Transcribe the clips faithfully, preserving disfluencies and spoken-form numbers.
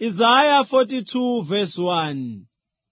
Isaiah forty-two verse one.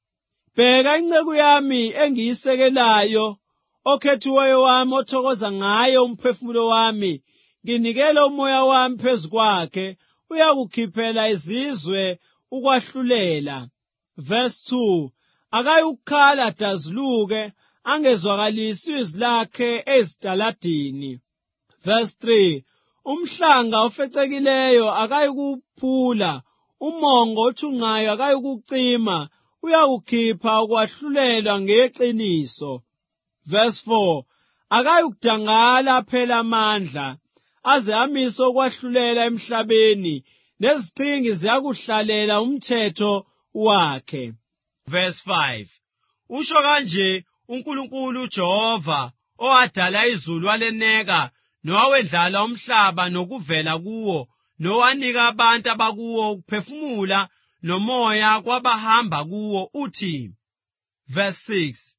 Bheka inceku yami engiyisekelayo, okhethiweyo wami othokoza ngaye umphefumulo wami, nginikela umoya wami phezu kwakhe, uyakukhiphela izizwe ukwahlulela. Verse two. Akayukukhala adazuluke, angezwakalisi izwi lakhe ezitaladini. Verse three. Umhlanga ofecekileyo akayikuphula, umongo othunqayo akayikucima, uyakukhipha ukwahlulelwa ngeqiniso. Verse four. Akayukudangala phela amandla, aze amise ukwahlulela emhlabeni, neziqhingi ziyakuhlalela umthetho wakhe. Verse five. Usho kanje uNkulunkulu uJehova, owadala izulu waleneka, nowawendlala umhlaba nokuvela kuwo, nowanika abantu abakuwo ukuphefumula nomoya kwabahamba kuwo, uthi. Verse six.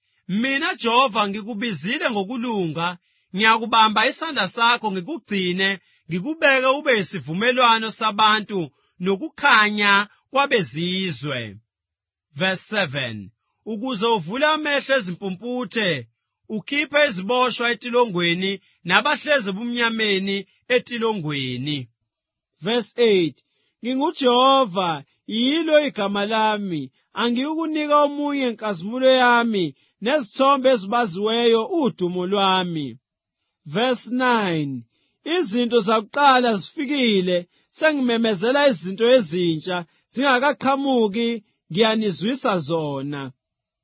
Mina Jehova ngikubizile ngokulunga, ngiyakubamba isandla sakho ngikugcine, ngikubeke ube isivumelwano sabantu nokukhanya kwabezizwe. Verse seven. Ukuze uvule amehlo ezimpumputhe, ukhiphe iziboshwa etilongweni, nabahlezi ebumnyameni etilongweni. Verse eight. NginguJehova, yilo igama lami, angiyikunika omunye inkazimulo yami, nezithombe ezibaziweyo udumo lwami. Verse nine. Izinto zakuqala zifikile, sengimemezela izinto ezintsha, zingakaqhamuki, ngiyanizwisa zona.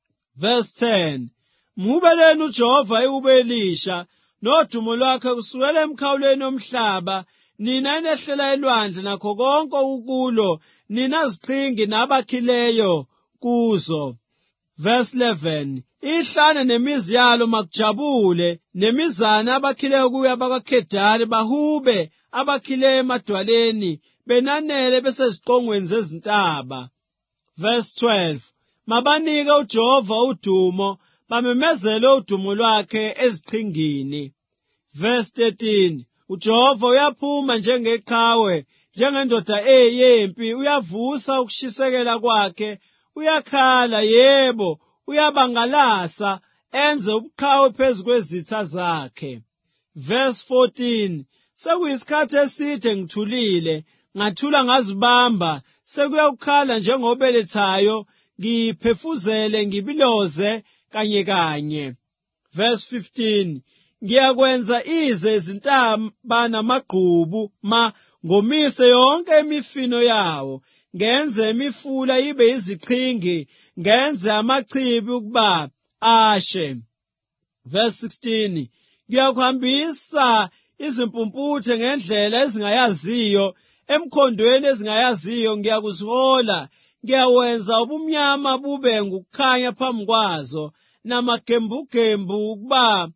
Verse ten. Mhubeleni uJehova ihubo elisha, nodumo lwakhe kusukela emkhawulweni omhlaba, nina enehlela elwandle nakho konke ukukulo, nina ziqhingi nabakhileyo kuzo. Verse eleven. Ihlane nemizi yalo makujabule, nemizana abakhileyo kuyo abakaKhedari bahube, abakhileyo emadwaleni, benanele beseziqongweni zezintaba. Verse twelve. Mabanike uJehova udumo, bamemezele udumo lwakhe eziqhingini. Verse thirteen. uJehova uyaphuma njengeqhawe, njengendoda eyempi, uyavusa ukushisekela kwakhe, uyakhala, yebo, uyabangalasa, enze ubuqhawe phezu kwezitha zakhe. Verse fourteen. Sekuyisikhathi eside ngithulile, ngathula ngazibamba, sekuyakukhala njengobelethayo, ngiphefuzele ngibiloze kanye kanye. Verse fifteen. Ngiyakwenza ize izintaba namagqubu ma ngomise yonke imifino yawo, ngenze imifula ibe iziqhingi, ngenze amachibi ukuba ashe. Verse sixteen. Ngiyakuhambisa izimpumputhe ngendlela ezingayaziyo, emkhondweni ezingayaziyo ngiyakuzihola, ngiyawenza ubumnyama bube ngukukhanya phambi kwazo, namagembugembu ukuba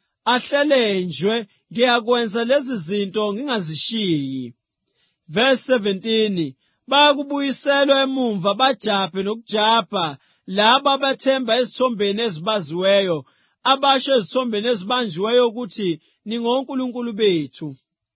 ahlelenjwe, ngiyakwenza lezi zinto ngingazishiyi. Verse seventeen. Bayakubuyiselwa emumva bajabhe nokujabha, laba abathemba ezithombeni ezibaziweyo, abasho ezithombeni ezibanjiweyo ukuthi ningonkulunkulu bethu.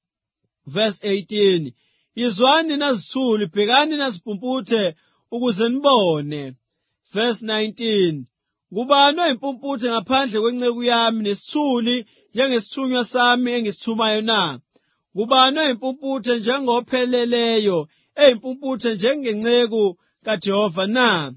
Verse eighteen. Yizwani nazithuli, bhekani nazimpumputhe, ukuze nibone. Verse nineteen. Ngubani oyimpumputhe ngaphandle kwenceku yami, nesithuli njengesithunywa sami engisithumayo na? Ngubani oyimpumputhe njengopheleleyo, eyimpumputhe njengenceku kaJehova na?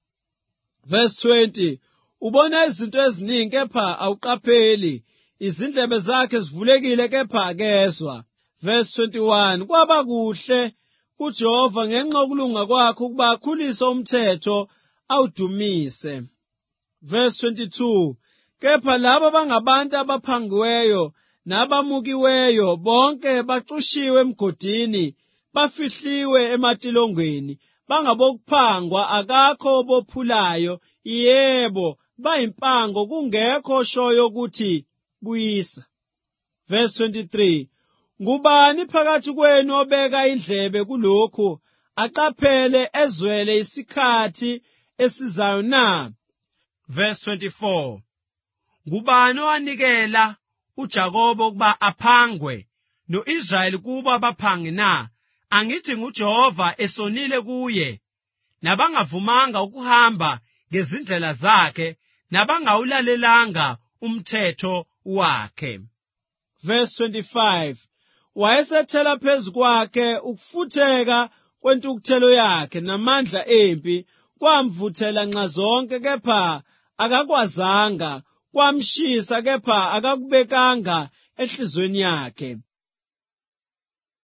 Verse twenty. Ubona izinto eziningi kepha awuqapheli, izindlebe zakhe zivulekile kepha akezwa. Verse twenty-one. Kwaba kuhle kuJehova ngenxa yokulunga kwakhe ukuba akhulise umthetho awudumise. Verse twenty-two. Kepha laba bangabantu abaphangiweyo nabamukiweyo, bonke baxushiwe emgodini, bafihliwe ematilongweni, bangabokuphangwa, akakho obophulayo, yebo, bayimpango, kungekho oshoyo ukuthi buyisa. Verse twenty-three. Ngubani phakathi kwenu obeka indlebe kulokhu, aqaphele ezwele isikhathi esizayo na? Verse twenty-four. Ngubani owanikela uJakobe ukuba aphangwe, no-Israyeli kuba abaphangi na? Angithi nguJehova esonile kuye, nabangavumanga ukuhamba ngezindlela zakhe, nabangawulalelanga umthetho wakhe. Verse twenty-five. Wayesethela phezu kwakhe ukufutheka kwentukuthelo yakhe namandla empi kwamvuthela nxa zonke, kepha akakwazanga, kwamshisa kepha akakubekanga enhlizweni yakhe.